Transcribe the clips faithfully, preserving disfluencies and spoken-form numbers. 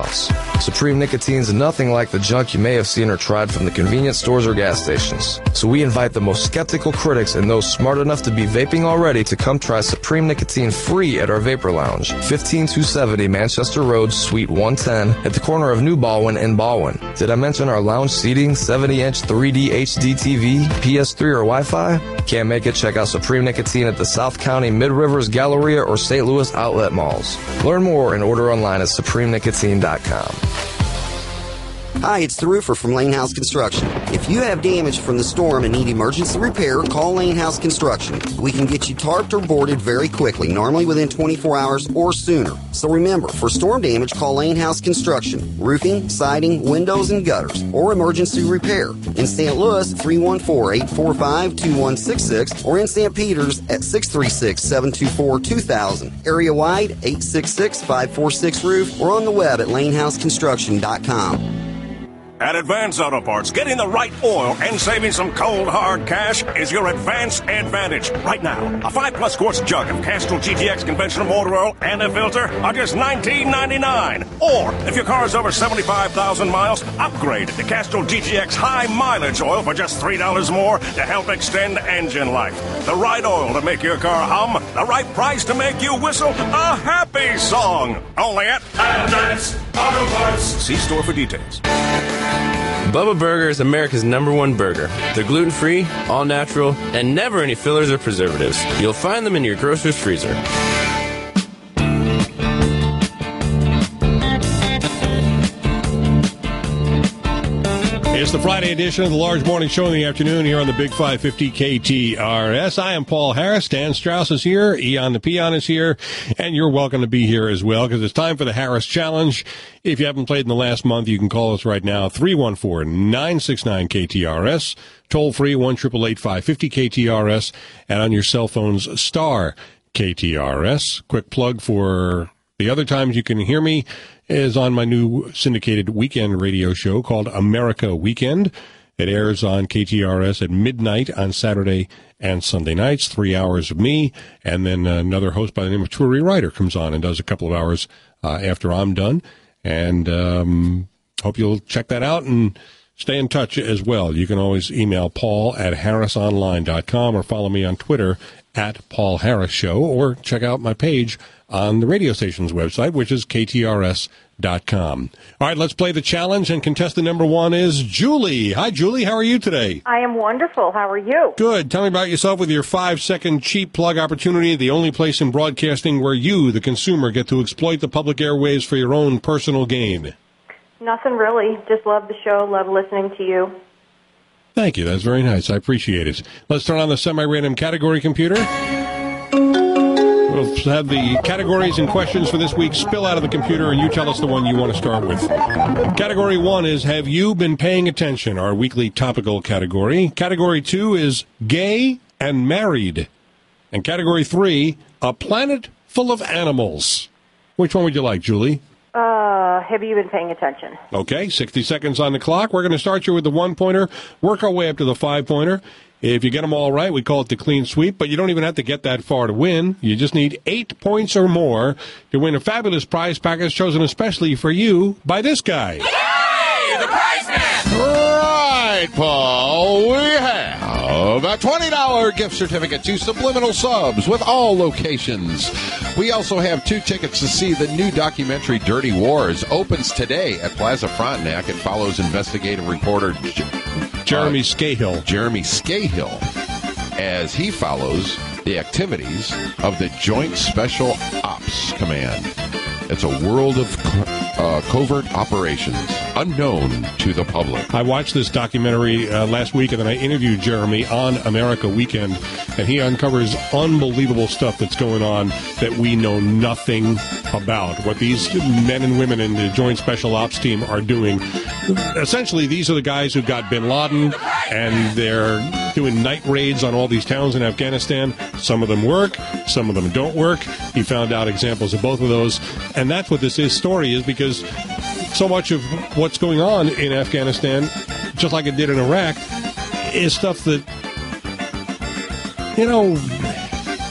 Supreme Nicotine's nothing like the junk you may have seen or tried from the convenience stores or gas stations. So we invite the most skeptical critics and those smart enough to be vaping already to come try Supreme Nicotine free at our Vapor Lounge, fifteen two seventy Manchester Road, Suite one ten, at the corner of New Baldwin and Baldwin. Did I mention our lounge seating, seventy inch three D H D T V, P S three, or Wi-Fi? Can't make it? Check out Supreme Nicotine at the South County Mid-Rivers Galleria or Saint Louis Outlet Malls. Learn more and order online at supreme nicotine dot com. Hi, it's the roofer from Lane House Construction. If you have damage from the storm and need emergency repair, call Lane House Construction. We can get you tarped or boarded very quickly, normally within twenty-four hours or sooner. So remember, for storm damage, call Lane House Construction. Roofing, siding, windows, and gutters, or emergency repair. In Saint Louis, three one four, eight four five, two one six six, or in Saint Peters at six three six, seven two four, two thousand. Area-wide, eight six six, five four six, roof, or on the web at lane house construction dot com. At Advance Auto Parts, getting the right oil and saving some cold, hard cash is your Advance advantage. Right now, a five plus quarts jug of Castrol G T X conventional motor oil and a filter are just nineteen ninety-nine. Or, if your car is over seventy-five thousand miles, upgrade to Castrol G T X high mileage oil for just three dollars more to help extend engine life. The right oil to make your car hum, the right price to make you whistle a happy song. Only at Advance Auto Parts. See store for details. Bubba Burger is America's number one burger. They're gluten-free, all-natural, and never any fillers or preservatives. You'll find them in your grocer's freezer. It's the Friday edition of the Large Morning Show in the afternoon here on the Big five fifty K T R S. I am Paul Harris. Dan Strauss is here. Eon the Peon is here. And you're welcome to be here as well because it's time for the Harris Challenge. If you haven't played in the last month, you can call us right now, three one four, nine six nine, K T R S. Toll free, one eight eight eight, five five zero, K T R S. And on your cell phones, star K T R S. Quick plug for the other times you can hear me is on my new syndicated weekend radio show called America Weekend. It airs on K T R S at midnight on Saturday and Sunday nights, three hours of me, and then another host by the name of Turi Ryder comes on and does a couple of hours uh, after I'm done. And um, hope you'll check that out and stay in touch as well. You can always email Paul at harris online dot com or follow me on Twitter at Paul Harris Show, or check out my page on the radio station's website, which is K T R S dot com. All right, let's play the challenge, and contestant number one is Julie. Hi, Julie. How are you today? I am wonderful. How are you? Good. Tell me about yourself with your five-second cheap plug opportunity, the only place in broadcasting where you, the consumer, get to exploit the public airwaves for your own personal gain. Nothing really. Just love the show. Love listening to you. Thank you. That's very nice. I appreciate it. Let's turn on the semi-random category computer. We'll have the categories and questions for this week spill out of the computer, and you tell us the one you want to start with. Category one is, have you been paying attention? Our weekly topical category. Category two is gay and married. And category three, a planet full of animals. Which one would you like, Julie? Uh, have you been paying attention? Okay, sixty seconds on the clock. We're going to start you with the one-pointer, work our way up to the five-pointer. If you get them all right, we call it the clean sweep, but you don't even have to get that far to win. You just need eight points or more to win a fabulous prize package chosen especially for you by this guy. Yay! The prize man! Right, Paul. We have a twenty dollars gift certificate to Subliminal Subs with all locations. We also have two tickets to see the new documentary Dirty Wars. Opens today at Plaza Frontenac and follows investigative reporter Jeremy uh, Scahill. Jeremy Scahill as he follows the activities of the Joint Special Ops Command. It's a world of co- uh, covert operations unknown to the public. I watched this documentary uh, last week, and then I interviewed Jeremy on America Weekend, and he uncovers unbelievable stuff that's going on that we know nothing about. What these men and women in the Joint Special Ops Team are doing. Essentially, these are the guys who got bin Laden, and they're doing night raids on all these towns in Afghanistan. Some of them work, some of them don't work. He found out examples of both of those, and that's what this is, story is, because so much of what's going on in Afghanistan, just like it did in Iraq, is stuff that, you know,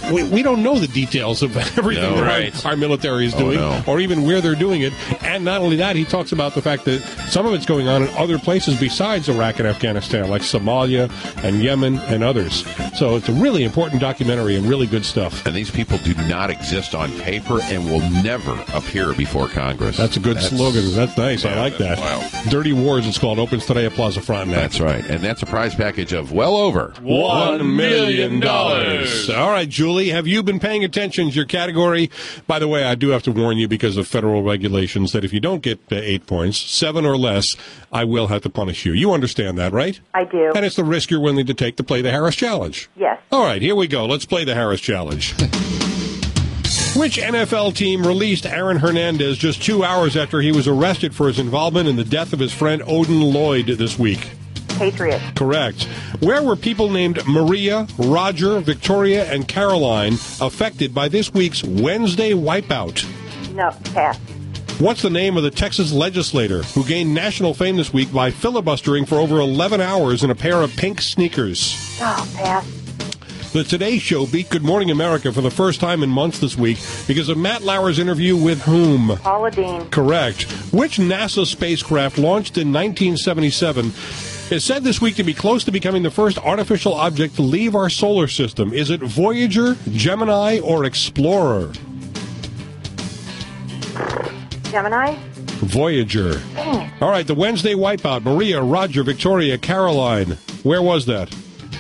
we, we don't know the details of everything No, that right. our, our military is Oh, doing, no. or even where they're doing it. And not only that, he talks about the fact that some of it's going on in other places besides Iraq and Afghanistan, like Somalia and Yemen and others. So it's a really important documentary and really good stuff. And these people do not exist on paper and will never appear before Congress. That's a good That's- slogan. That's nice. I Yeah, like that. wow. Dirty Wars, it's called. Opens today at Plaza Frontenac. That's right. And that's a prize package of well over One million dollars. All right, Julie, have you been paying attention to your category? By the way, I do have to warn you because of federal regulations that if you don't get uh, eight points, seven or less, I will have to punish you. You understand that, right? I do. And it's the risk you're willing to take to play the Harris Challenge. Yes. All right, here we go. Let's play the Harris Challenge. Which N F L team released Aaron Hernandez just two hours after he was arrested for his involvement in the death of his friend Odin Lloyd this week? Patriots. Correct. Where were people named Maria, Roger, Victoria, and Caroline affected by this week's Wednesday wipeout? No, pass. What's the name of the Texas legislator who gained national fame this week by filibustering for over eleven hours in a pair of pink sneakers? Oh, pass. The Today Show beat Good Morning America for the first time in months this week because of Matt Lauer's interview with whom? Paula Dean. Correct. Which NASA spacecraft launched in nineteen seventy-seven is said this week to be close to becoming the first artificial object to leave our solar system? Is it Voyager, Gemini, or Explorer? Gemini. Voyager. Dang it. All right, the Wednesday wipeout. Maria, Roger, Victoria, Caroline. Where was that?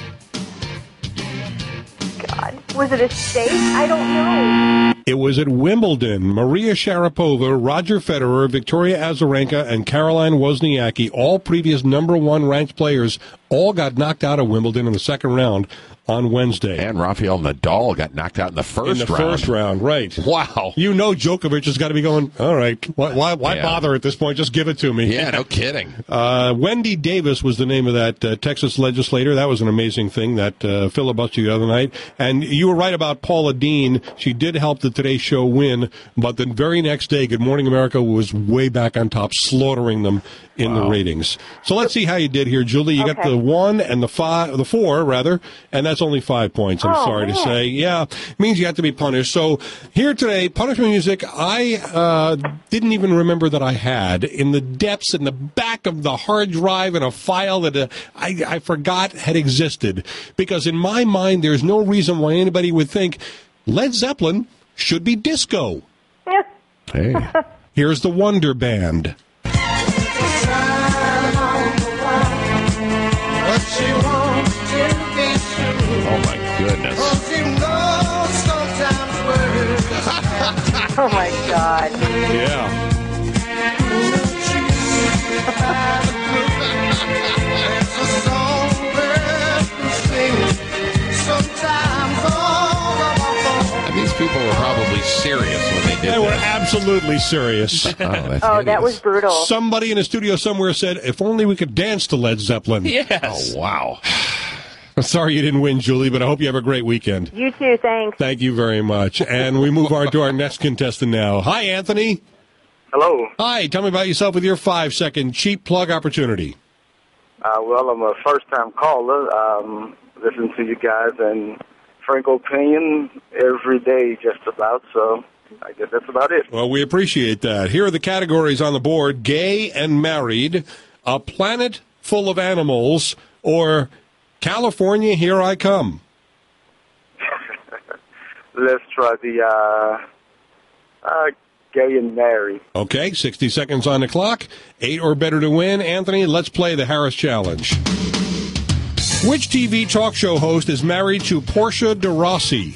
God. Was it a state? I don't know. It was at Wimbledon. Maria Sharapova, Roger Federer, Victoria Azarenka, and Caroline Wozniacki, all previous number one ranked players, all got knocked out of Wimbledon in the second round on Wednesday. And Rafael Nadal got knocked out in the first in the round. first round, right. Wow. You know Djokovic has got to be going, all right, why, why, why Yeah. bother at this point? Just give it to me. Yeah, no kidding. Uh, Wendy Davis was the name of that uh, Texas legislator. That was an amazing thing, that uh, filibuster the other night. And you were right about Paula Dean. She did help the Today Show win, but the very next day, Good Morning America was way back on top, slaughtering them in the ratings. So let's see how you did here, Julie. You got Okay. the one and the five, the four rather, and that's only five points. I'm Oh, sorry to man. say. Yeah, means you have to be punished. So here today, punishment music. I uh, didn't even remember that I had in the depths, in the back of the hard drive, in a file that uh, I, I forgot had existed. Because in my mind, there's no reason why anybody would think Led Zeppelin should be disco. Yeah. Hey. Here's the Wonder Band. Oh, my goodness. Oh, my God. Yeah. And these people were probably serious when they did They were this. absolutely serious. Oh, that's Oh, that hideous. was brutal. Somebody in a studio somewhere said, if only we could dance to Led Zeppelin. Yes. Oh, wow. I'm sorry you didn't win, Julie, but I hope you have a great weekend. You too, thanks. Thank you very much. And we move on to our next contestant now. Hi, Anthony. Hello. Hi, tell me about yourself with your five-second cheap plug opportunity. Uh, well, I'm a first-time caller. Um, listen to you guys and Frank Opinion every day, just about. So I guess that's about it. Well, we appreciate that. Here are the categories on the board: gay and married, a planet full of animals, or California, Here I Come. Let's try the uh, uh, gay and married. Okay, sixty seconds on the clock. Eight or better to win. Anthony, let's play the Harris Challenge. Which T V talk show host is married to Portia de Rossi?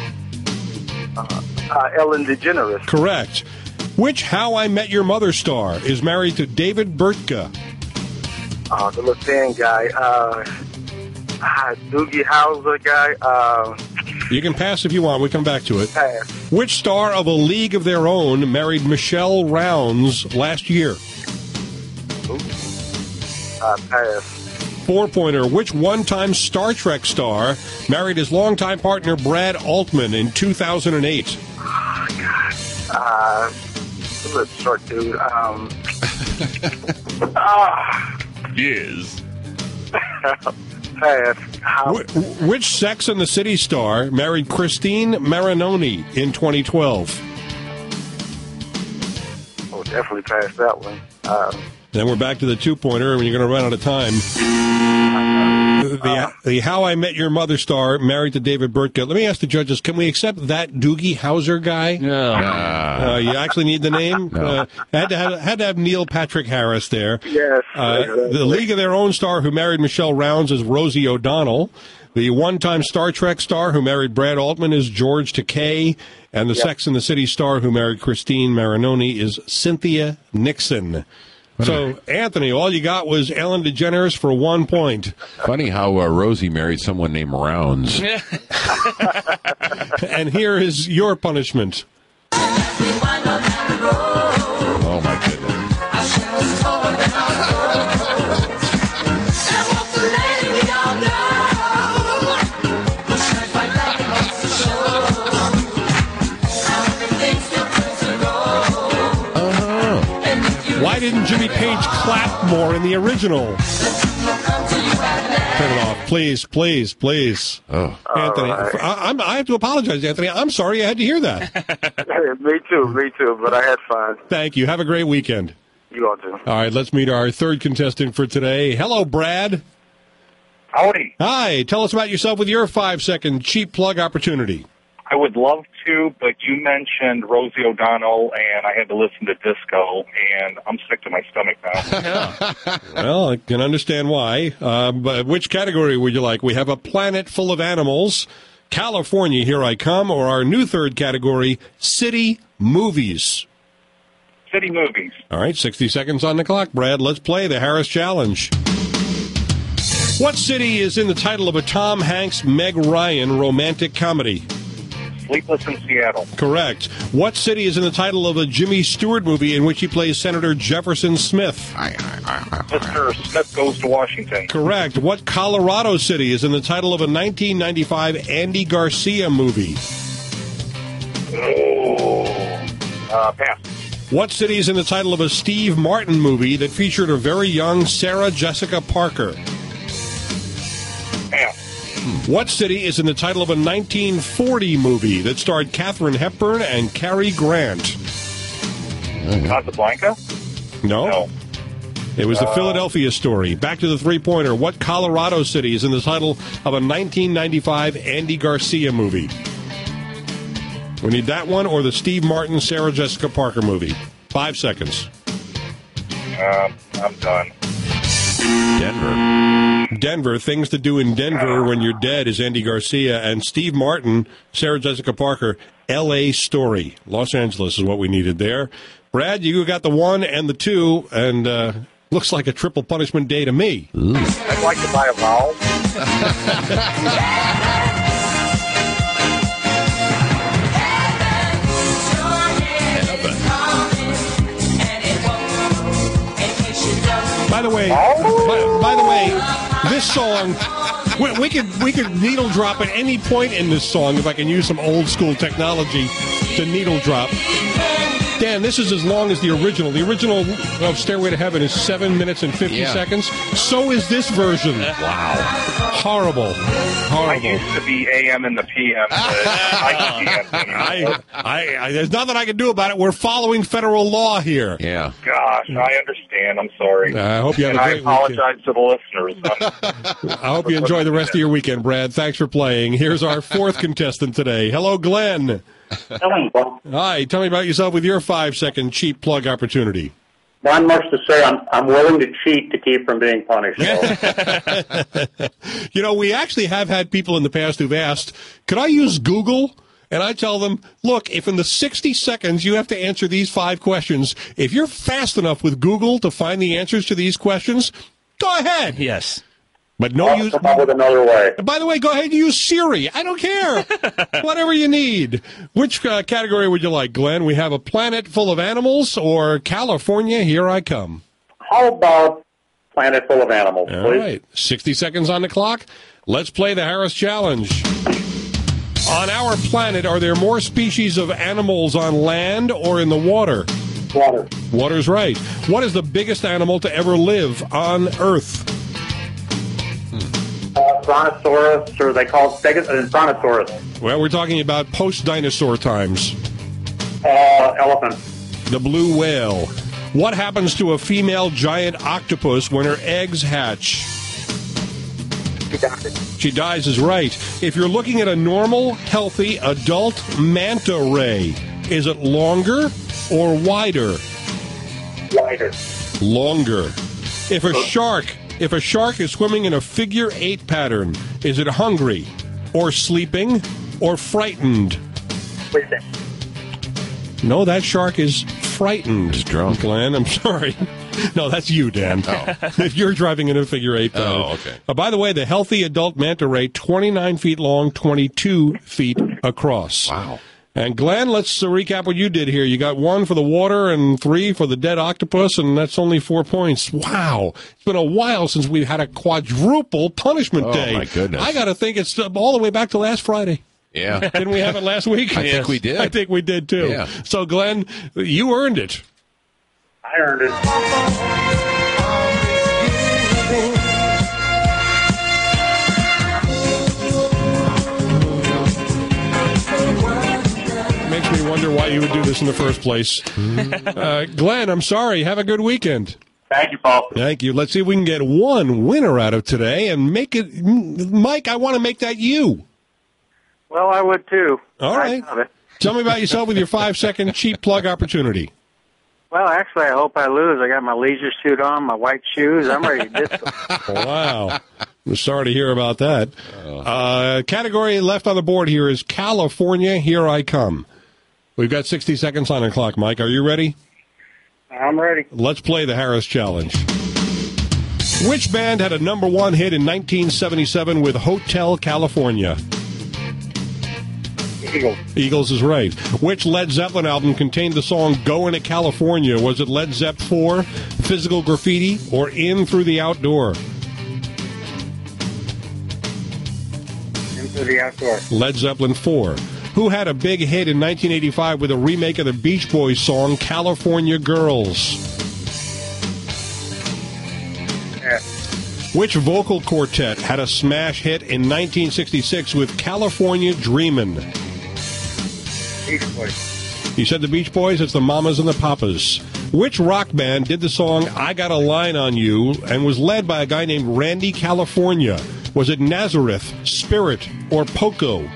Uh, Ellen DeGeneres. Correct. Which How I Met Your Mother star is married to David Bertka? Uh, the little thin guy. Uh, uh, Doogie Howser guy. Uh, You can pass if you want. We come back to it. pass. Which star of A League of Their Own married Michelle Rounds last year? Uh, pass. Four-pointer. Which one-time Star Trek star married his longtime partner Brad Altman in two thousand eight? Uh, the little short dude. Um, ah. Yes. pass. How? Wh- which Sex and the City star married Christine Marinoni in twenty twelve? Oh, definitely pass that one. Um, Then we're back to the two-pointer, and you're going to run out of time. The, the How I Met Your Mother star married to David Burtka. Let me ask the judges, can we accept that Doogie Howser guy? No. Uh, you actually need the name? No. Uh, had, to have, had to have Neil Patrick Harris there. yes. Uh, the League of Their Own star who married Michelle Rounds is Rosie O'Donnell. The one-time Star Trek star who married Brad Altman is George Takei. And the Yep. Sex and the City star who married Christine Marinoni is Cynthia Nixon. So, Anthony, all you got was Ellen DeGeneres for one point. Funny how uh, Rosie married someone named Rounds. And here is your punishment. Oh, my goodness. Why didn't Jimmy Page clap more in the original? Turn it off, please, please, please. Oh. Anthony, right. I, I'm, I have to apologize, Anthony. I'm sorry I had to hear that. me too, me too, but I had fun. Thank you. Have a great weekend. You all too. All right, let's meet our third contestant for today. Hello, Brad. Howdy. Hi, tell us about yourself with your five-second cheap plug opportunity. I would love to, but you mentioned Rosie O'Donnell, and I had to listen to disco, and I'm sick to my stomach now. Well, I can understand why. Uh, but which category would you like? We have a planet full of animals, California, Here I Come, or our new third category, city movies. City movies. All right, sixty seconds on the clock, Brad. Let's play the Harris Challenge. What city is in the title of a Tom Hanks, Meg Ryan romantic comedy? Sleepless in Seattle. Correct. What city is in the title of a Jimmy Stewart movie in which he plays Senator Jefferson Smith? Mister Smith Goes to Washington. Correct. What Colorado city is in the title of a nineteen ninety-five Andy Garcia movie? Oh, uh, pass. What city is in the title of a Steve Martin movie that featured a very young Sarah Jessica Parker? Pass. What city is in the title of a nineteen forty movie that starred Katharine Hepburn and Cary Grant? Casablanca? No. No. It was the Uh, Philadelphia Story. Back to the three-pointer. What Colorado city is in the title of a nineteen ninety-five Andy Garcia movie? We need that one or the Steve Martin, Sarah Jessica Parker movie. Five seconds. Um, I'm done. Denver. Denver. Things to do in Denver when you're dead is Andy Garcia. And Steve Martin, Sarah Jessica Parker, L A Story. Los Angeles is what we needed there. Brad, you got the one and the two, and uh, looks like a triple punishment day to me. I'd like to buy a vowel. By the way, by, by the way, this song, we, we could we could needle drop at any point in this song if I can use some old school technology to needle drop. Dan, this is as long as the original. The original of Stairway to Heaven is seven minutes and fifty Yeah. seconds. So is this version. Wow. Horrible. I Horrible. used to be A M in the P M, but I can't anymore. I, I, I, there's nothing I can do about it. We're following federal law here. Yeah. Gosh, I understand. I'm sorry. I hope you have and a I great apologize to the listeners. I hope you enjoy the rest of your weekend, Brad. Thanks for playing. Here's our fourth contestant today. Hello, Glenn. Hello, Bob. Hi. Tell me about yourself with your five-second cheap plug opportunity. Not much to say. I'm I'm willing to cheat to keep from being punished. So. You know, we actually have had people in the past who've asked, could I use Google? And I tell them, look, if in the sixty seconds you have to answer these five questions, if you're fast enough with Google to find the answers to these questions, go ahead. Yes. But no I'll use. come up with another way. By the way, go ahead and use Siri. I don't care. Whatever you need. Which uh, category would you like, Glenn? We have a planet full of animals or California, Here I Come. How about Planet Full of Animals, All please? right. sixty seconds on the clock. Let's play the Harris Challenge. On our planet, are there more species of animals on land or in the water? Water. Water's right. What is the biggest animal to ever live on Earth? Uh, brontosaurus, or they call it Stegosaurus, brontosaurus. Well, we're talking about post-dinosaur times. Uh, elephant. The blue whale. What happens to a female giant octopus when her eggs hatch? She dies. She dies is right. If you're looking at a normal, healthy, adult manta ray, is it longer or wider? Wider. Longer. If a shark, if a shark is swimming in a figure eight pattern, is it hungry or sleeping or frightened? Sleeping. No, that shark is frightened. He's drunk. Glenn, I'm sorry. No, that's you, Dan. Oh. If you're driving in a figure eight pattern. Oh, okay. Uh, by the way, the healthy adult manta ray, twenty-nine feet long, twenty-two feet across. Wow. And Glenn, let's uh, recap what you did here. You got one for the water and three for the dead octopus, and that's only four points. Wow. It's been a while since we've had a quadruple punishment Oh, day. my goodness. I got to think it's all the way back to last Friday. Yeah. Didn't we have it last week? I think we did. I think we did, too. Yeah. So, Glenn, you earned it. I earned it. Makes me wonder why you would do this in the first place. Uh, Glenn, I'm sorry. Have a good weekend. Thank you, Paul. Thank you. Let's see if we can get one winner out of today and make it. Mike, I want to make that you. Well, I would too. All I right. doubt it. Tell me about yourself with your five-second cheap plug opportunity. Well, actually, I hope I lose. I got my leisure suit on, my white shoes. I'm ready to disco. Wow. I'm sorry to hear about that. Uh, category left on the board here is California, Here I Come. We've got sixty seconds on the clock, Mike. Are you ready? I'm ready. Let's play the Harris Challenge. Which band had a number one hit in nineteen seventy-seven with Hotel California? Eagles. Eagles is right. Which Led Zeppelin album contained the song Going to California? Was it Led Zepp four, Physical Graffiti, or In Through the Outdoor? Into the outdoor. Led Zeppelin four. Who had a big hit in nineteen eighty-five with a remake of the Beach Boys song California Girls? Yeah. Which vocal quartet had a smash hit in nineteen sixty-six with California Dreamin'? Beach Boys. You said the Beach Boys, it's the Mamas and the Papas. Which rock band did the song I Got a Line on You and was led by a guy named Randy California? Was it Nazareth, Spirit, or Poco?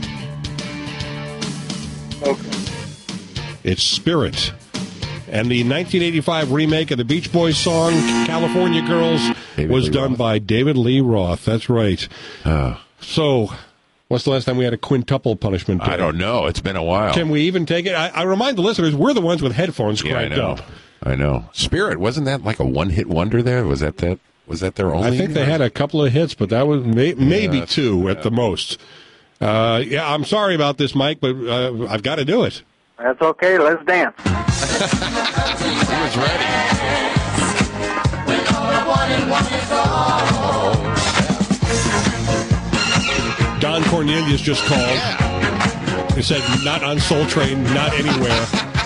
Okay. It's Spirit. And the nineteen eighty-five remake of the Beach Boys song, California Girls, David was Lee done Roth. by David Lee Roth. That's right. Uh, So, what's the last time we had a quintuple punishment day? I don't know. It's been a while. Can we even take it? I, I remind the listeners, we're the ones with headphones yeah, I cranked know. up. I know. Spirit, wasn't that like a one-hit wonder there? Was that that? Was that their only? I think they had a couple of hits, but that was may, maybe Yeah, two at yeah. the most. Uh, yeah, I'm sorry about this, Mike, but uh, I've got to do it. That's okay. Let's dance. He was ready. Don Cornelius just called. Yeah. He said, not on Soul Train, not anywhere.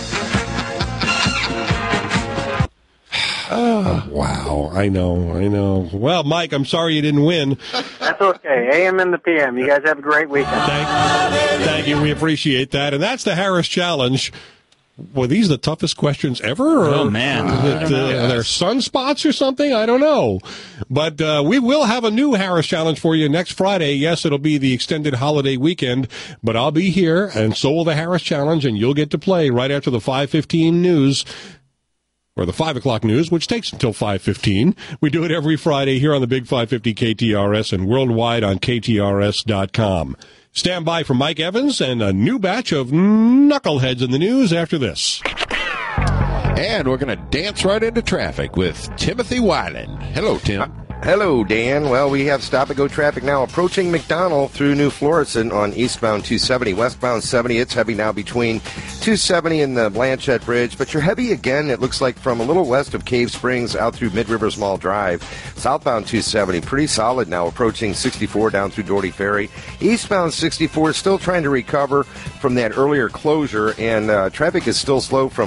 Oh, wow. I know, I know. Well, Mike, I'm sorry you didn't win. That's okay. A M and the P M. You guys have a great weekend. Thank, thank you. We appreciate that. And that's the Harris Challenge. Were these the toughest questions ever? Or Oh, man. Is it, uh, are there sunspots or something? I don't know. But uh, we will have a new Harris Challenge for you next Friday. Yes, it'll be the extended holiday weekend, but I'll be here, and so will the Harris Challenge, and you'll get to play right after the five fifteen news. Or the five o'clock news, which takes until five fifteen. We do it every Friday here on the Big five fifty K T R S and worldwide on K T R S dot com. Stand by for Mike Evans and a new batch of knuckleheads in the news after this. And we're going to dance right into traffic with Timothy Weiland. Hello, Tim. Hello, Dan. Well, we have stop-and-go traffic now approaching McDonald through New Florissant on eastbound two seventy. Westbound seventy, it's heavy now between two seventy and the Blanchette Bridge. But you're heavy again, it looks like, from a little west of Cave Springs out through Mid-Rivers Mall Drive. Southbound two seventy, pretty solid now, approaching sixty-four down through Doherty Ferry. Eastbound sixty-four, still trying to recover from that earlier closure, and uh, traffic is still slow from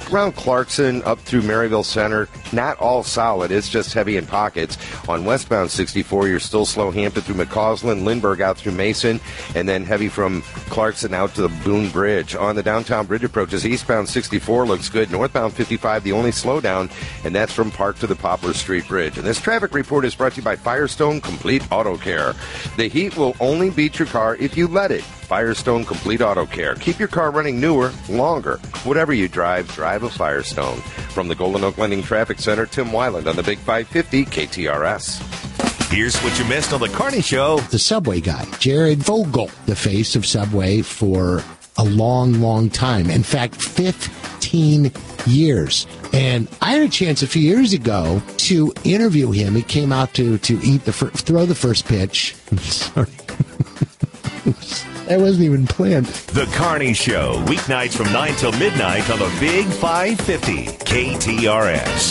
around Clarkson up through Maryville Center, not all solid. It's just heavy in pockets. On westbound sixty-four, you're still slow Hampton through McCausland, Lindbergh out through Mason, and then heavy from Clarkson out to the Boone Bridge. On the downtown bridge approaches, eastbound sixty-four looks good. Northbound fifty-five, the only slowdown, and that's from Park to the Poplar Street Bridge. And this traffic report is brought to you by Firestone Complete Auto Care. The heat will only beat your car if you let it. Firestone Complete Auto Care. Keep your car running newer, longer. Whatever you drive, drive a Firestone. From the Golden Oak Lending Traffic Center, Tim Weiland on the Big five fifty K T R S. Here's what you missed on the Carney Show. The Subway guy, Jared Vogel, the face of Subway for a long, long time. In fact, fifteen years. And I had a chance a few years ago to interview him. He came out to, to eat the fir- throw the first pitch. I'm sorry. That wasn't even planned. The Carney Show, weeknights from nine till midnight on the Big five fifty K T R S.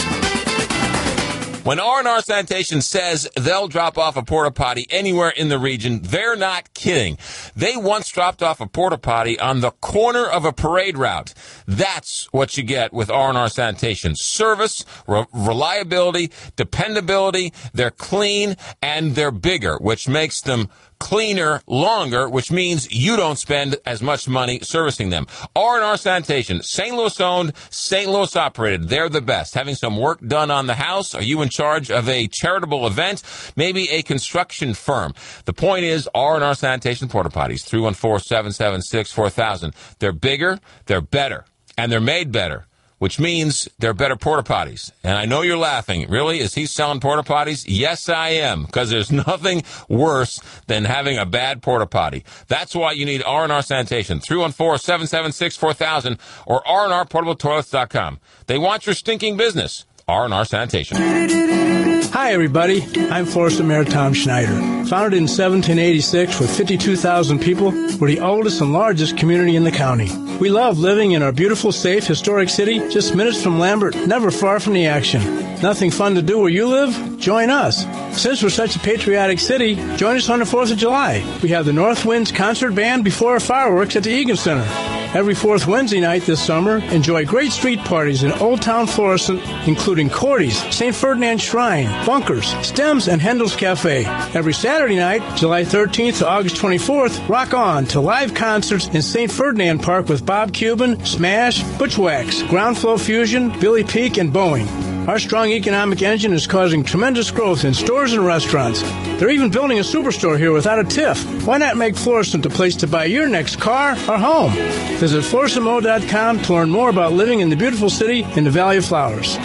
When R and R Sanitation says they'll drop off a porta potty anywhere in the region, they're not kidding. They once dropped off a porta potty on the corner of a parade route. That's what you get with R and R Sanitation. Service, re- reliability, dependability, they're clean, and they're bigger, which makes them cleaner longer, which means you don't spend as much money servicing them. R and R Sanitation, Saint Louis owned, Saint Louis operated. They're the best. Having some work done on the house? Are you in charge of a charitable event? Maybe a construction firm. The point is R and R Sanitation porta potties, three one four, seven seven six, four thousand. They're bigger, they're better, and they're made better, which means they're better porta potties. And I know you're laughing. Really? Is he selling porta potties? Yes, I am, because there's nothing worse than having a bad porta potty. That's why you need R and R Sanitation, three one four, seven seven six, four thousand, or R and R portable toilets dot com. They want your stinking business. R and R Sanitation. Hi, everybody. I'm Florista Mayor Tom Schneider. Founded in seventeen eighty-six with fifty-two thousand people, we're the oldest and largest community in the county. We love living in our beautiful, safe, historic city, just minutes from Lambert, never far from the action. Nothing fun to do where you live? Join us. Since we're such a patriotic city, join us on the fourth of July. We have the North Winds Concert Band before our fireworks at the Egan Center. Every fourth Wednesday night this summer, enjoy great street parties in Old Town Florissant, including Cordy's, Saint Ferdinand Shrine, Bunkers, Stems, and Handel's Cafe. Every Saturday night, July thirteenth to August twenty-fourth, rock on to live concerts in Saint Ferdinand Park with Bob Cuban, Smash, Butchwax, Ground Flow Fusion, Billy Peak, and Boeing. Our strong economic engine is causing tremendous growth in stores and restaurants. They're even building a superstore here without a tiff. Why not make Florissant a place to buy your next car or home? Visit Florissant Mo dot com to learn more about living in the beautiful city in the Valley of Flowers.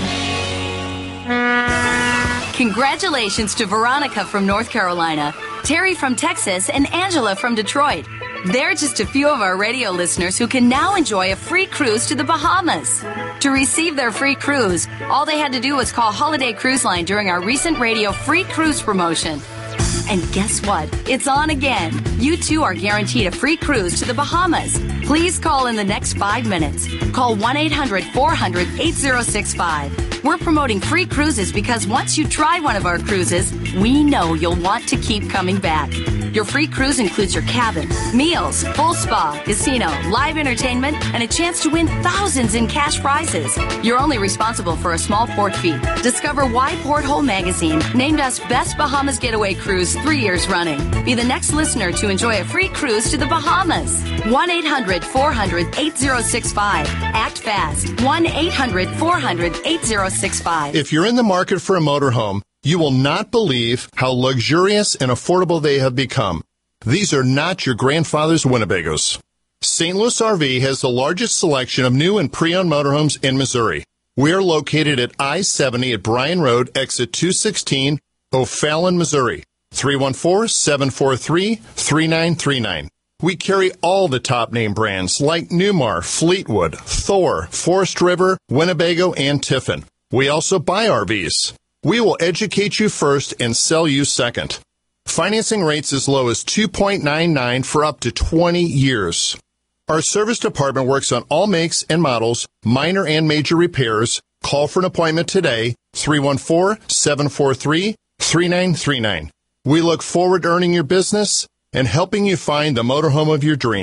Congratulations to Veronica from North Carolina, Terry from Texas, and Angela from Detroit. They're just a few of our radio listeners who can now enjoy a free cruise to the Bahamas. To receive their free cruise, all they had to do was call Holiday Cruise Line during our recent radio free cruise promotion. And guess what? It's on again. You too are guaranteed a free cruise to the Bahamas. Please call in the next five minutes. Call one eight hundred, four hundred, eight oh six five. We're promoting free cruises because once you try one of our cruises, we know you'll want to keep coming back. Your free cruise includes your cabin, meals, full spa, casino, live entertainment, and a chance to win thousands in cash prizes. You're only responsible for a small port fee. Discover why Porthole Magazine named us Best Bahamas Getaway Cruise three years running. Be the next listener to enjoy a free cruise to the Bahamas. one eight hundred, four hundred, eight oh six five. Act fast. one eight hundred, four hundred, eight oh six five. If you're in the market for a motorhome, you will not believe how luxurious and affordable they have become. These are not your grandfather's Winnebagos. Saint Louis R V has the largest selection of new and pre-owned motorhomes in Missouri. We are located at I seventy at Bryan Road, exit two sixteen, O'Fallon, Missouri. three one four, seven four three, three nine three nine. We carry all the top name brands like Newmar, Fleetwood, Thor, Forest River, Winnebago, and Tiffin. We also buy R Vs. We will educate you first and sell you second. Financing rates as low as two point nine nine for up to twenty years. Our service department works on all makes and models, minor and major repairs. Call for an appointment today, three one four, seven four three, three nine three nine. We look forward to earning your business and helping you find the motorhome of your dreams.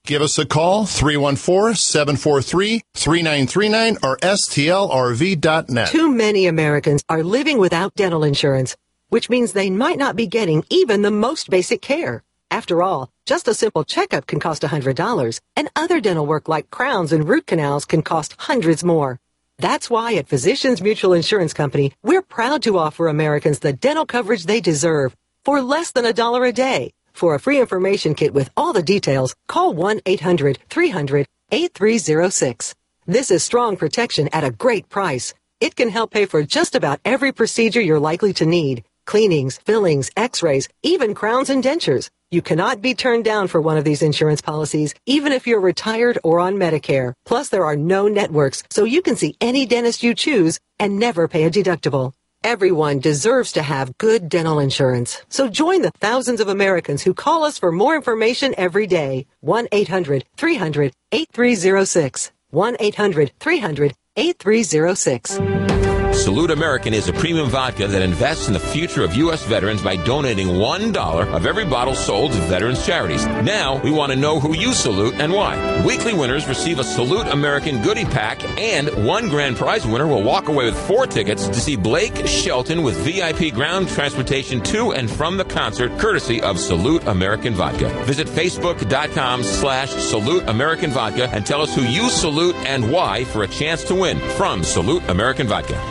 Give us a call, three one four, seven four three, three nine three nine or S T L R V dot net. Too many Americans are living without dental insurance, which means they might not be getting even the most basic care. After all, just a simple checkup can cost one hundred dollars, and other dental work like crowns and root canals can cost hundreds more. That's why at Physicians Mutual Insurance Company, we're proud to offer Americans the dental coverage they deserve for less than a dollar a day. For a free information kit with all the details, call one eight hundred, three hundred, eight three zero six. This is strong protection at a great price. It can help pay for just about every procedure you're likely to need. Cleanings, fillings, x-rays, even crowns and dentures. You cannot be turned down for one of these insurance policies, even if you're retired or on Medicare. Plus, there are no networks, so you can see any dentist you choose and never pay a deductible. Everyone deserves to have good dental insurance. So join the thousands of Americans who call us for more information every day. one eight hundred, three hundred, eight three zero six. one eight hundred, three hundred, eight three zero six. Salute American is a premium vodka that invests in the future of U S veterans by donating one dollar of every bottle sold to veterans charities. Now, we want to know who you salute and why. Weekly winners receive a Salute American goodie pack, and one grand prize winner will walk away with four tickets to see Blake Shelton with V I P ground transportation to and from the concert, courtesy of Salute American Vodka. Visit Facebook.com slash Salute American Vodka and tell us who you salute and why for a chance to win from Salute American Vodka.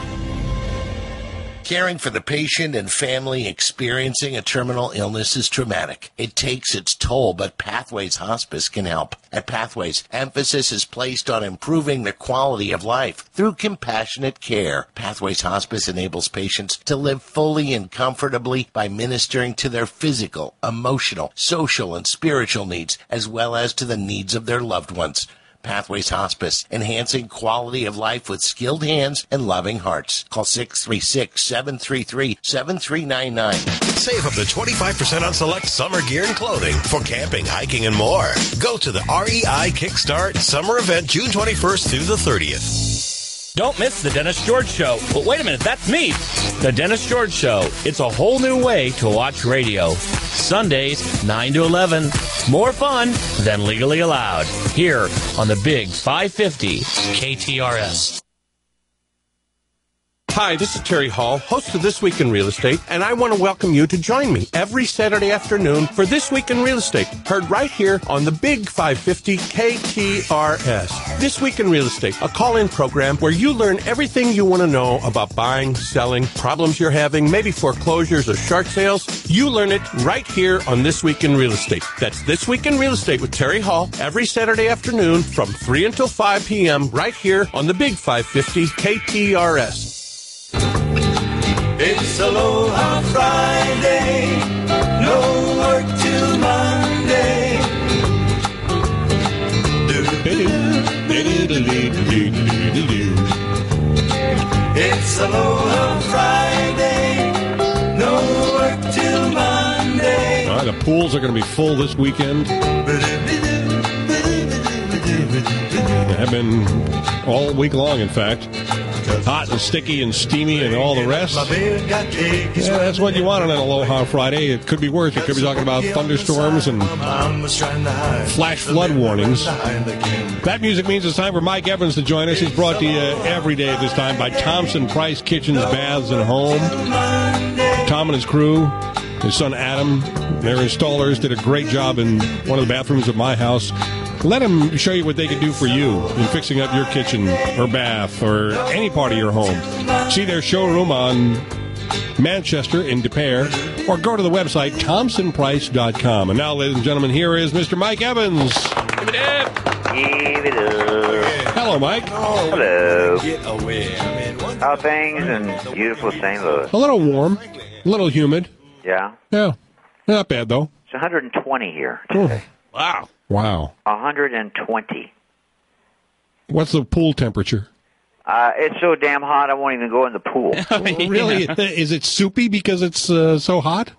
Caring for the patient and family experiencing a terminal illness is traumatic. It takes its toll, but Pathways Hospice can help. At Pathways, emphasis is placed on improving the quality of life through compassionate care. Pathways Hospice enables patients to live fully and comfortably by ministering to their physical, emotional, social, and spiritual needs, as well as to the needs of their loved ones. Pathways Hospice, enhancing quality of life with skilled hands and loving hearts. Call six three six, seven three three, seven three nine nine. Save up to twenty-five percent on select summer gear and clothing for camping, hiking, and more. Go to the R E I Kickstart Summer Event June twenty-first through the thirtieth. Don't miss the Dennis George Show. But wait a minute, that's me. The Dennis George Show. It's a whole new way to watch radio. Sundays, nine to eleven. More fun than legally allowed. Here on the Big five fifty K T R S. Hi, this is Terry Hall, host of This Week in Real Estate, and I want to welcome you to join me every Saturday afternoon for This Week in Real Estate, heard right here on the Big five fifty K T R S. This Week in Real Estate, a call-in program where you learn everything you want to know about buying, selling, problems you're having, maybe foreclosures or short sales. You learn it right here on This Week in Real Estate. That's This Week in Real Estate with Terry Hall every Saturday afternoon from three until five p.m. right here on the Big five fifty K T R S. It's Aloha Friday, no work till Monday. It's Aloha Friday, no work till Monday. All right, the pools are going to be full this weekend. Have been all week long, in fact. Hot and sticky and steamy and all the rest. Yeah, that's what you want on an Aloha Friday. It could be worse. It could be talking about thunderstorms and flash flood warnings. That music means it's time for Mike Evans to join us. He's brought to you every day at this time by Thompson Price Kitchens, Baths, and Home. Tom and his crew, his son Adam, their installers, did a great job in one of the bathrooms of my house. Let them show you what they can do for you in fixing up your kitchen or bath or any part of your home. See their showroom on Manchester in De Pere, or go to the website thompson price dot com. And now, ladies and gentlemen, here is Mister Mike Evans. Give it up. Give it up. Hello, Mike. Hello. How are things in beautiful Saint Louis? A little warm, a little humid. Yeah? Yeah. Not bad, though. It's one hundred twenty here today. Wow. Wow. one hundred twenty. What's the pool temperature? Uh, it's so damn hot I won't even go in the pool. Oh, really? Is it soupy because it's uh, so hot?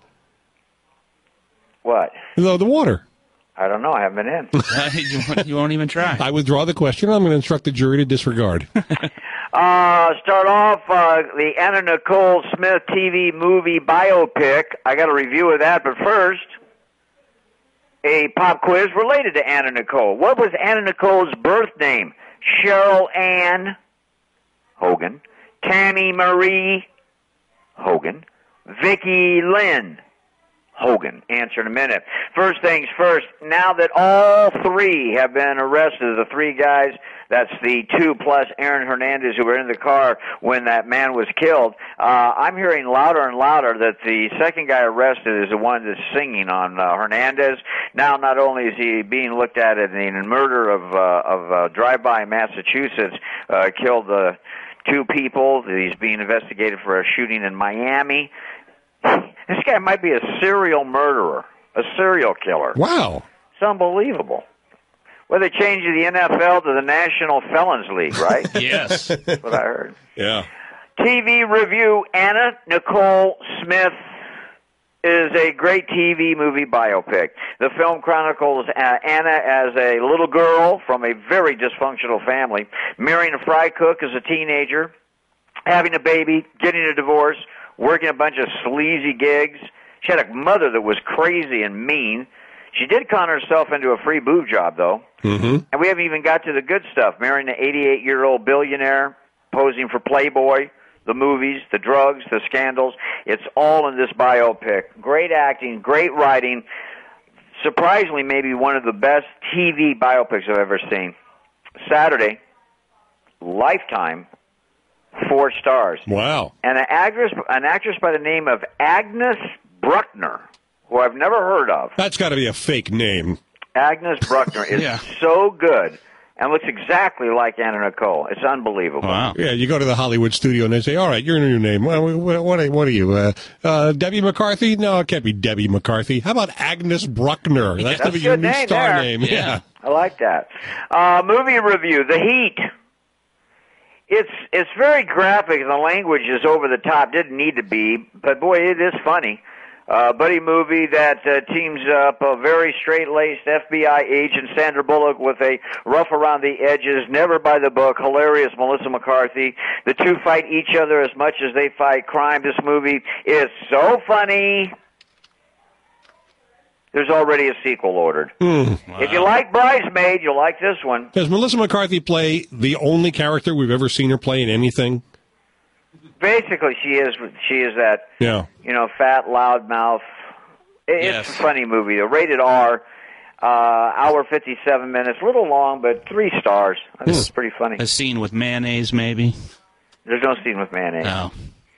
What? The, the water. I don't know. I haven't been in. you, won't, you won't even try. I withdraw the question. I'm going to instruct the jury to disregard. uh, start off uh, the Anna Nicole Smith T V movie biopic. I got a review of that, but first... a pop quiz related to Anna Nicole. What was Anna Nicole's birth name? Cheryl Ann Hogan, Tammy Marie Hogan, Vicki Lynn Hogan. Answer in a minute. First things first, now that all three have been arrested, the three guys, that's the two plus Aaron Hernandez who were in the car when that man was killed, uh, I'm hearing louder and louder that the second guy arrested is the one that's singing on uh, Hernandez. Now not only is he being looked at in the murder of, uh, of uh, drive-by in Massachusetts, uh, killed uh, two people, he's being investigated for a shooting in Miami. This guy might be a serial murderer, a serial killer. Wow. It's unbelievable. Well, they changed the N F L to the National Felons League, right? Yes. That's what I heard. Yeah. T V review, Anna Nicole Smith is a great T V movie biopic. The film chronicles uh, Anna as a little girl from a very dysfunctional family, marrying a fry cook as a teenager, having a baby, getting a divorce, working a bunch of sleazy gigs. She had a mother that was crazy and mean. She did con herself into a free boob job, though. Mm-hmm. And we haven't even got to the good stuff. Marrying an eighty-eight-year-old billionaire, posing for Playboy, the movies, the drugs, the scandals. It's all in this biopic. Great acting, great writing. Surprisingly, maybe one of the best T V biopics I've ever seen. Saturday, Lifetime, four stars. Wow. And an actress, an actress by the name of Agnes Bruckner, who I've never heard of. That's got to be a fake name. Agnes Bruckner is Yeah. so good and looks exactly like Anna Nicole. It's unbelievable. Yeah, you go to the Hollywood studio and they say, all right, your new name. What, what, what, are, what are you? Uh, uh, Debbie McCarthy? No, it can't be Debbie McCarthy. How about Agnes Bruckner? That's, That's going to be a your good new name star there. name. Yeah. I like that. Uh, movie review, The Heat. It's it's very graphic, and the language is over the top. Didn't need to be, but boy, it is funny. Uh, buddy movie that uh, teams up a very straight-laced F B I agent, Sandra Bullock, with a rough around the edges, never by the book, hilarious Melissa McCarthy. The two fight each other as much as they fight crime. This movie is so funny. There's already a sequel ordered. Mm. If you like Bridesmaid, you'll like this one. Does Melissa McCarthy play the only character we've ever seen her play in anything? Basically, she is she is that Yeah. you know fat loudmouth. It, Yes. It's a funny movie. The rated R, uh, hour fifty-seven minutes, a little long, but three stars. This is pretty funny. A scene with mayonnaise, maybe. There's no scene with mayonnaise. No.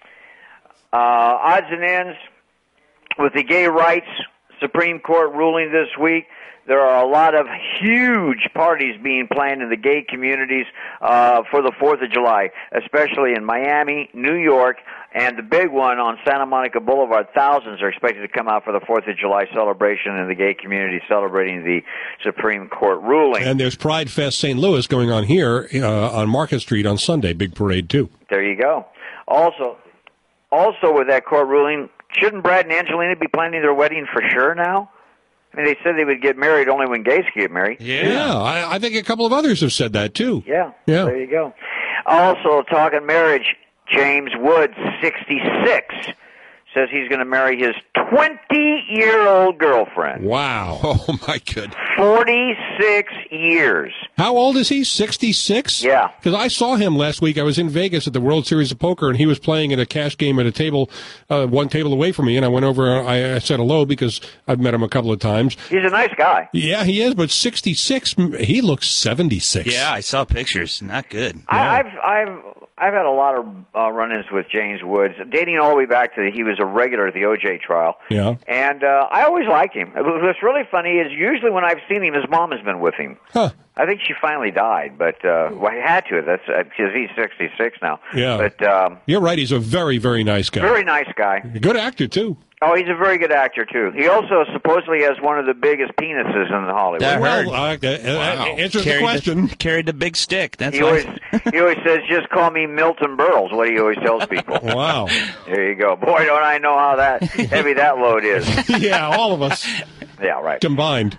Uh, odds and ends with the gay rights Supreme Court ruling this week. There are a lot of huge parties being planned in the gay communities uh, for the fourth of July, especially in Miami, New York, and the big one on Santa Monica Boulevard. Thousands are expected to come out for the fourth of July celebration in the gay community celebrating the Supreme Court ruling. And there's Pride Fest Saint Louis going on here uh, on Market Street on Sunday. Big parade, too. There you go. Also, also with that court ruling, shouldn't Brad and Angelina be planning their wedding for sure now? I mean, they said they would get married only when gays get married. Yeah, I, I think a couple of others have said that, too. Yeah, Yeah. there you go. Also, talking marriage, James Woods, sixty-six, says he's going to marry his twenty-year-old girlfriend. Wow. Oh, my goodness. forty-six years. How old is he? sixty-six? Yeah. Because I saw him last week. I was in Vegas at the World Series of Poker, and he was playing at a cash game at a table, uh, one table away from me, and I went over, I, I said hello because I've met him a couple of times. He's a nice guy. Yeah, he is, but sixty-six, he looks seventy-six. Yeah, I saw pictures. Not good. I, I've I've I've had a lot of uh, run-ins with James Woods, dating all the way back to he was a regular at the O J trial. Yeah. And uh, I always liked him. What's really funny is usually when I've seen him, his mom has been with him. Huh. I think she finally died, but uh, well, he had to. That's because uh, he's sixty-six now. Yeah. But um, You're right, he's a very, very nice guy. very nice guy. Good actor, too. Oh, he's a very good actor too. He also supposedly has one of the biggest penises in Hollywood. Well, uh, uh, uh, answers the question. Carried the big stick. That's He why. always he always says, "Just call me Milton Berles." What he always tells people. Wow. There you go. Boy, don't I know how that heavy that load is. Yeah, all of us. Yeah, right. Combined.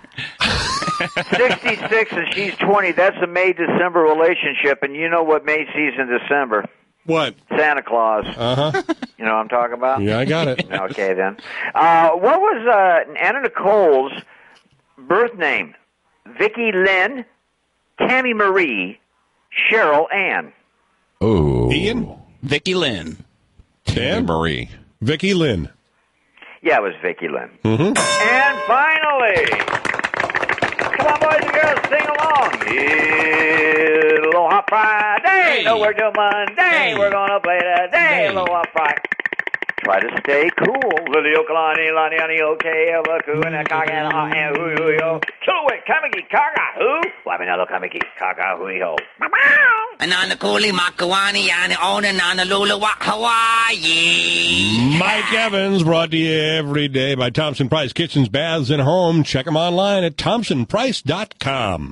sixty-six and she's twenty. That's a May-December relationship, and you know what May sees in December? What? Santa Claus. Uh-huh. You know what I'm talking about? Yeah, I got it. Okay, then. Uh, what was uh, Anna Nicole's birth name, Vicki Lynn, Tammy Marie, Cheryl Ann. Oh. Ian? Vicki Lynn. Dan? Marie. Vicki Lynn. Yeah, it was Vicki Lynn. Mm-hmm. And finally, come on, boys and girls, sing along. Aloha Friday, no work till Monday. We're gonna play today. Aloha Friday. Try to stay cool. Lili Okalani, Lani Ani Okay, Avaku, and a Kaka and a and Hu Hu Yo. Kiloway, Kamiki, Kaka, Who? Waminalo Kamiki, Kaka, Hui Ho. Anana Kuli, Makawani, and Ona Nana Lula, Hawaii. Mike Evans, brought to you every day by Thompson Price Kitchens, Baths, and Home. Check them online at thompson price dot com.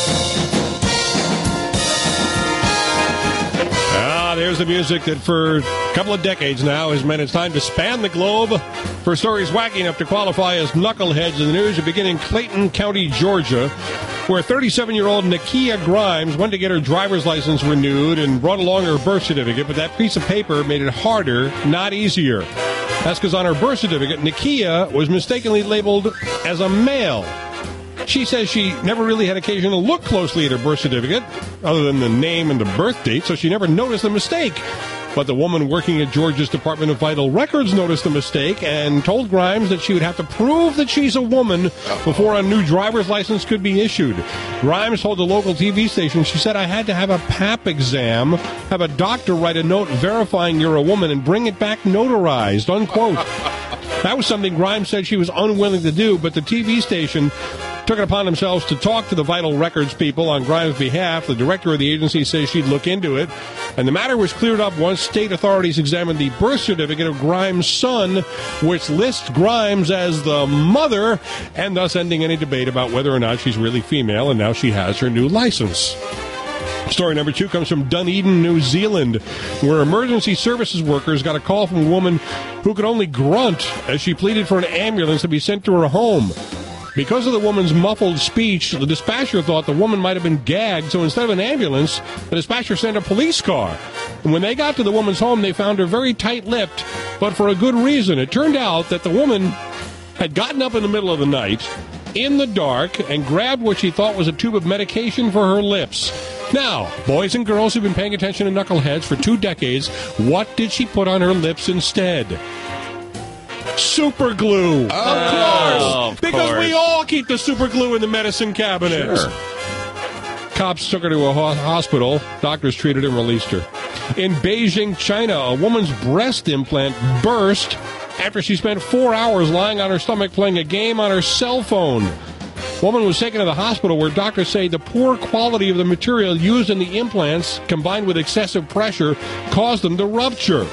Ah, there's the music that for a couple of decades now has meant it's time to span the globe for stories wacky enough to qualify as knuckleheads in the news. You begin in Clayton County, Georgia, where thirty-seven-year-old Nakia Grimes went to get her driver's license renewed and brought along her birth certificate, but that piece of paper made it harder, not easier. That's because on her birth certificate, Nakia was mistakenly labeled as a male. She says she never really had occasion to look closely at her birth certificate, other than the name and the birth date, so she never noticed the mistake. But the woman working at Georgia's Department of Vital Records noticed the mistake and told Grimes that she would have to prove that she's a woman before a new driver's license could be issued. Grimes told the local T V station, she said, I had to have a pap exam, have a doctor write a note verifying you're a woman, and bring it back notarized, unquote. That was something Grimes said she was unwilling to do, but the T V station took it upon themselves to talk to the Vital Records people on Grimes' behalf. The director of the agency says she'd look into it, and the matter was cleared up once state authorities examined the birth certificate of Grimes' son, which lists Grimes as the mother, and thus ending any debate about whether or not she's really female, and now she has her new license. Story number two comes from Dunedin, New Zealand, where emergency services workers got a call from a woman who could only grunt as she pleaded for an ambulance to be sent to her home. Because of the woman's muffled speech, the dispatcher thought the woman might have been gagged, so instead of an ambulance, the dispatcher sent a police car. And when they got to the woman's home, they found her very tight-lipped, but for a good reason. It turned out that the woman had gotten up in the middle of the night, in the dark, and grabbed what she thought was a tube of medication for her lips. Now, boys and girls who've been paying attention to knuckleheads for two decades, what did she put on her lips instead? Super glue. Of Oh, course. of because course. we all keep the super glue in the medicine cabinet. Sure. Cops took her to a ho- hospital. Doctors treated and released her. In Beijing, China, a woman's breast implant burst after she spent four hours lying on her stomach playing a game on her cell phone. Woman was taken to the hospital where doctors say the poor quality of the material used in the implants, combined with excessive pressure, caused them to rupture.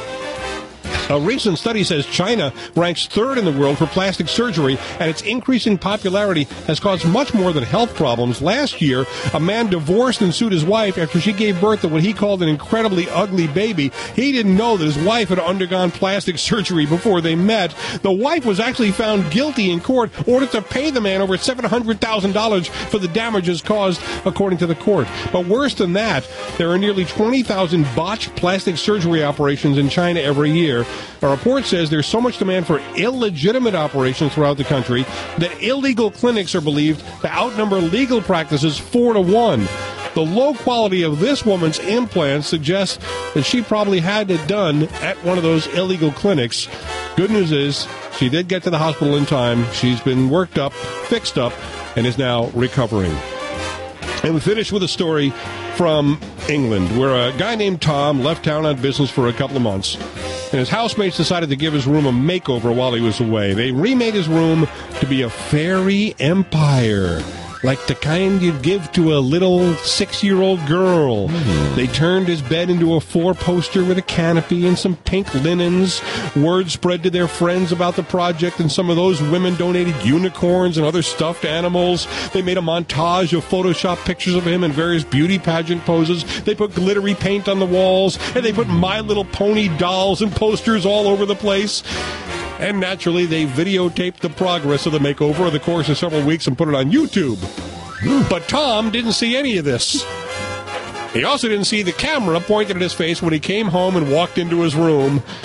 A recent study says China ranks third in the world for plastic surgery, and its increasing popularity has caused much more than health problems. Last year, a man divorced and sued his wife after she gave birth to what he called an incredibly ugly baby. He didn't know that his wife had undergone plastic surgery before they met. The wife was actually found guilty in court, ordered to pay the man over seven hundred thousand dollars for the damages caused, according to the court. But worse than that, there are nearly twenty thousand botched plastic surgery operations in China every year. A report says there's so much demand for illegitimate operations throughout the country that illegal clinics are believed to outnumber legal practices four to one. The low quality of this woman's implants suggests that she probably had it done at one of those illegal clinics. Good news is she did get to the hospital in time. She's been worked up, fixed up, and is now recovering. And we finish with a story from England, where a guy named Tom left town on business for a couple of months, and his housemates decided to give his room a makeover while he was away. They remade his room to be a fairy empire, like the kind you'd give to a little six-year-old girl. Mm. They turned his bed into a four-poster with a canopy and some pink linens. Word spread to their friends about the project, and some of those women donated unicorns and other stuffed animals. They made a montage of Photoshop pictures of him in various beauty pageant poses. They put glittery paint on the walls, and they put My Little Pony dolls and posters all over the place. And naturally, they videotaped the progress of the makeover over the course of several weeks and put it on YouTube. But Tom didn't see any of this. He also didn't see the camera pointed at his face when he came home and walked into his room.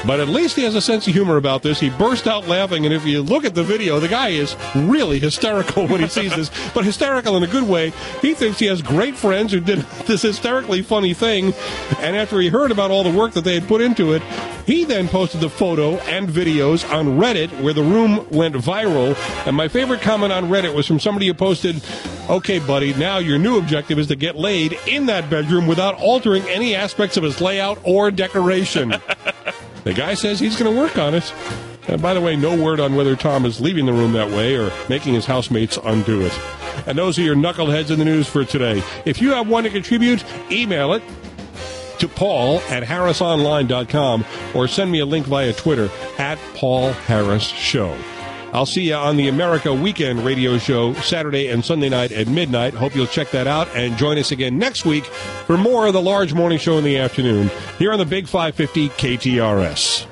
But at least he has a sense of humor about this. He burst out laughing, and if you look at the video, the guy is really hysterical when he sees this, but hysterical in a good way. He thinks he has great friends who did this hysterically funny thing, and after he heard about all the work that they had put into it, he then posted the photo and videos on Reddit, where the room went viral. And my favorite comment on Reddit was from somebody who posted, "Okay, buddy, now your new objective is to get laid in that bedroom without altering any aspects of its layout or decoration." The guy says he's going to work on it. And by the way, no word on whether Tom is leaving the room that way or making his housemates undo it. And those are your knuckleheads in the news for today. If you have one to contribute, email it to Paul at harris online dot com or send me a link via Twitter at Paul Harris Show. I'll see you on the America Weekend radio show Saturday and Sunday night at midnight. Hope you'll check that out and join us again next week for more of the Large Morning Show in the afternoon here on the Big five fifty K T R S.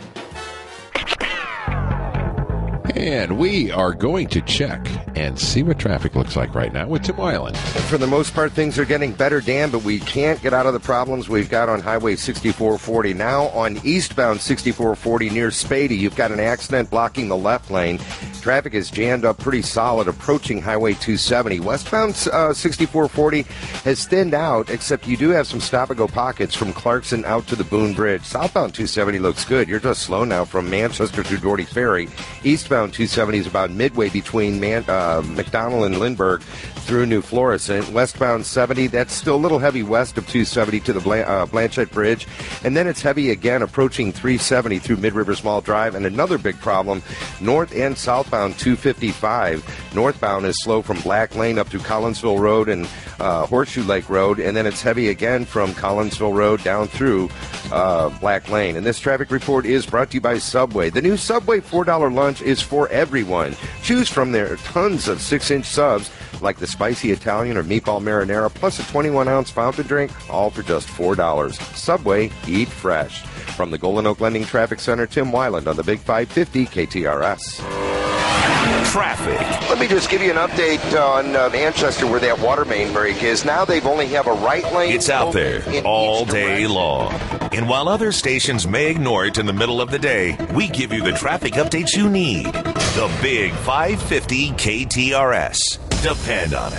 And we are going to check and see what traffic looks like right now with Tim Weiland. For the most part, things are getting better, Dan, but we can't get out of the problems we've got on Highway sixty-four forty. Now on eastbound sixty-four forty near Spadey, you've got an accident blocking the left lane. Traffic is jammed up pretty solid approaching Highway two seventy. Westbound uh, sixty-four forty has thinned out, except you do have some stop-and-go pockets from Clarkson out to the Boone Bridge. Southbound two seventy looks good. You're just slow now from Manchester to Doherty Ferry. Eastbound two seventy is about midway between Man- uh, McDonald and Lindbergh through New Florissant. Westbound seventy, that's still a little heavy west of two seventy to the Blan- uh, Blanchette Bridge. And then it's heavy again approaching three seventy through Mid-Rivers Mall Drive. And another big problem, north and southbound two fifty-five. Northbound is slow from Black Lane up to Collinsville Road and uh, Horseshoe Lake Road. And then it's heavy again from Collinsville Road down through uh, Black Lane. And this traffic report is brought to you by Subway. The new Subway four dollar lunch is for everyone. Choose from their tons of six-inch subs like the spicy Italian or meatball marinara, plus a twenty-one ounce fountain drink, all for just four dollars. Subway, eat fresh. From the Golden Oak Lending Traffic Center, Tim Weiland on the Big five fifty K T R S. Traffic. Let me just give you an update on uh, Manchester where that water main break is. Now they've only have a right lane. It's out there all day long. And while other stations may ignore it in the middle of the day, we give you the traffic updates you need. The Big five fifty K T R S. Depend on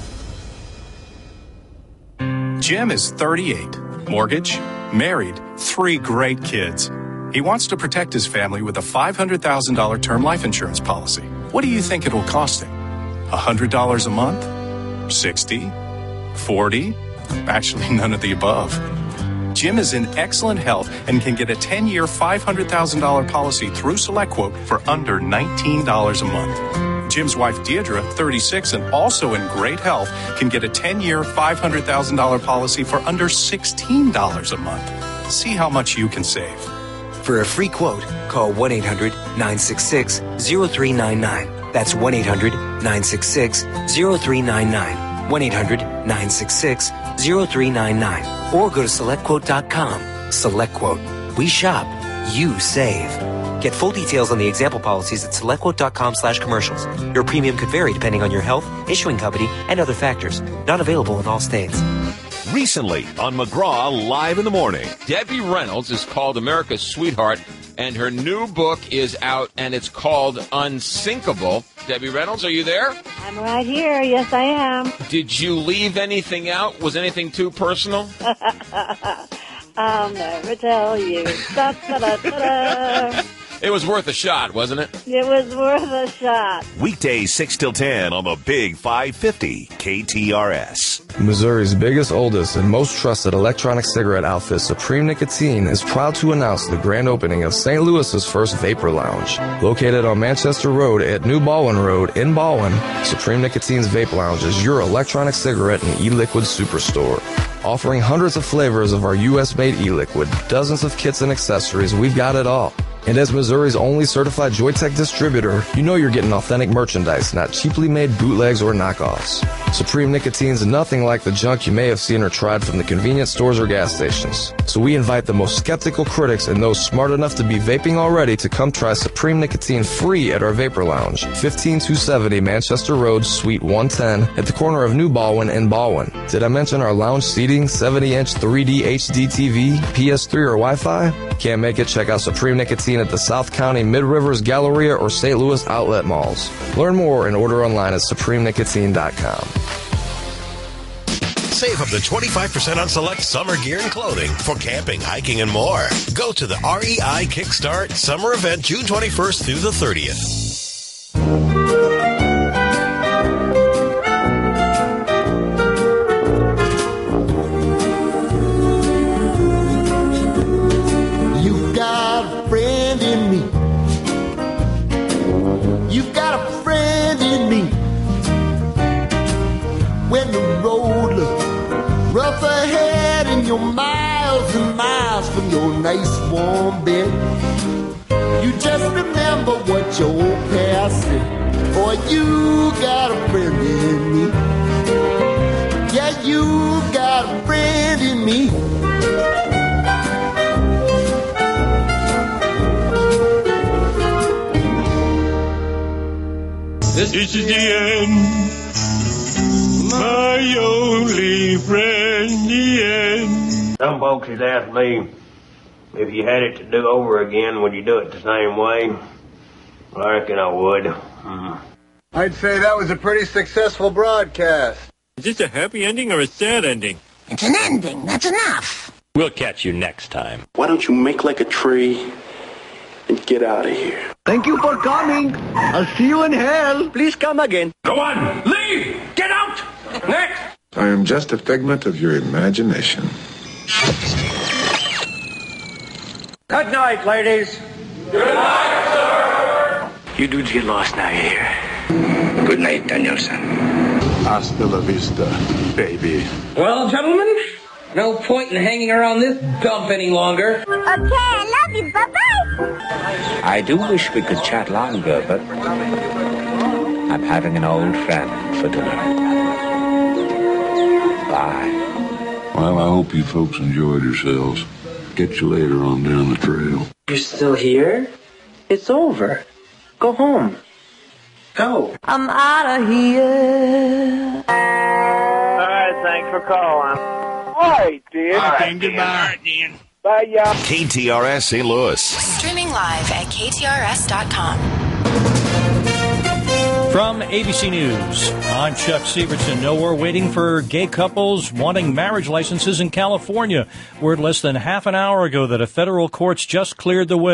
it. Jim is thirty-eight, mortgage, married, three great kids. He wants to protect his family with a five hundred thousand dollars term life insurance policy. What do you think it will cost him? one hundred dollars a month? sixty? forty? Actually, none of the above. Jim is in excellent health and can get a ten-year, five hundred thousand dollars policy through SelectQuote for under nineteen dollars a month. Jim's wife, Deirdre, thirty-six, and also in great health, can get a ten-year, five hundred thousand dollars policy for under sixteen dollars a month. See how much you can save. For a free quote, call one eight hundred nine six six zero three nine nine. That's one eight hundred nine six six zero three nine nine. one eight hundred nine six six zero three nine nine. Or go to select quote dot com. SelectQuote. We shop. You save. Get full details on the example policies at selectquote dot com slash commercials. Your premium could vary depending on your health, issuing company, and other factors. Not available in all states. Recently on McGraw Live in the Morning. Debbie Reynolds is called America's Sweetheart, and her new book is out, and it's called Unsinkable. Debbie Reynolds, are you there? I'm right here. Yes, I am. Did you leave anything out? Was anything too personal? I'll never tell you. Da, da, da, da, da. It was worth a shot, wasn't it? It was worth a shot. Weekdays six till ten on the Big five fifty K T R S. Missouri's biggest, oldest, and most trusted electronic cigarette outfit, Supreme Nicotine, is proud to announce the grand opening of Saint Louis's first Vapor Lounge. Located on Manchester Road at New Baldwin Road in Baldwin, Supreme Nicotine's Vape Lounge is your electronic cigarette and e-liquid superstore. Offering hundreds of flavors of our U S-made e-liquid, dozens of kits and accessories, we've got it all. And as Missouri's only certified Joytech distributor, you know you're getting authentic merchandise, not cheaply made bootlegs or knockoffs. Supreme Nicotine's nothing like the junk you may have seen or tried from the convenience stores or gas stations. So we invite the most skeptical critics and those smart enough to be vaping already to come try Supreme Nicotine free at our Vapor Lounge, fifteen two seventy Manchester Road, Suite one ten, at the corner of New Baldwin and Baldwin. Did I mention our lounge seating, seventy inch three D H D T V, P S three, or Wi-Fi? Can't make it? Check out Supreme Nicotine at the South County Mid-Rivers Galleria or Saint Louis outlet malls. Learn more and order online at supreme nicotine dot com. Save up to twenty-five percent on select summer gear and clothing for camping, hiking, and more. Go to the R E I Kickstart Summer Event June twenty-first through the thirtieth. You've got a friend in me. You've got a friend in me. When the road looks rough ahead and you're miles and miles from your nice warm bed, you just remember what your old past said. Boy, you got a friend in me. Yeah, you got a friend in me. This, this is the end. My only friend, the end. Some folks has asked me if you had it to do over again, would you do it the same way? Well, I reckon I would. Mm. I'd say that was a pretty successful broadcast. Is this a happy ending or a sad ending? It's an ending. That's enough. We'll catch you next time. Why don't you make like a tree and get out of here? Thank you for coming. I'll see you in hell. Please come again. Go on, leave! Get out! Next! I am just a figment of your imagination. Good night, ladies. Good night, sir! You dudes get lost now, you hear? Good night, Danielson. Hasta la vista, baby. Well, gentlemen, no point in hanging around this dump any longer. Okay, I love you. Bye-bye. I do wish we could chat longer, but I'm having an old friend for dinner. Bye. Well, I hope you folks enjoyed yourselves. Get you later on down the trail. You're still here? It's over. Go home. Go. I'm out of here. All right, thanks for calling. All right, Dan. All right, Dan. goodbye. All right, Dan. Bye, y'all. K T R S Saint Louis. Streaming live at K T R S dot com. From A B C News, I'm Chuck Severson. Nowhere waiting for gay couples wanting marriage licenses in California. Word less than half an hour ago that a federal court's just cleared the way.